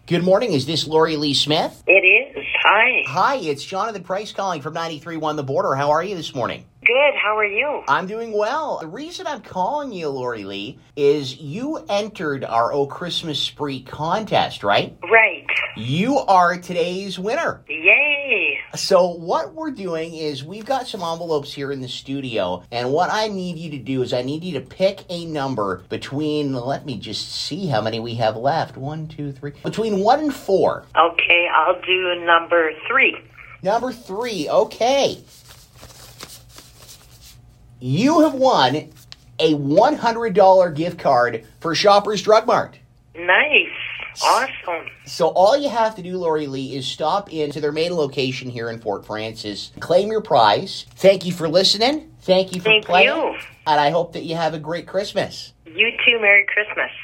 Good morning. Is this Lori Lee Smith? It is. Hi. Hi, it's Jonathan Price calling from 93.1 The Border. How are you this morning? Good. How are you? I'm doing well. The reason I'm calling you, Lori Lee, is you entered our Oh Christmas Spree contest, right? Right. You are today's winner. Yay. So what we're doing is we've got some envelopes here in the studio, and what I need you to do is I need you to pick a number between, let me just see how many we have left. 1, 2, 3. Between 1 and 4. Okay, I'll do number 3. Number 3, okay. You have won a $100 gift card for Shoppers Drug Mart. Nice. Awesome. So all you have to do, Lori Lee, is stop into their main location here in Fort Frances, claim your prize. Thank you for listening. Thank you for playing. Thank you. And I hope that you have a great Christmas. You too. Merry Christmas.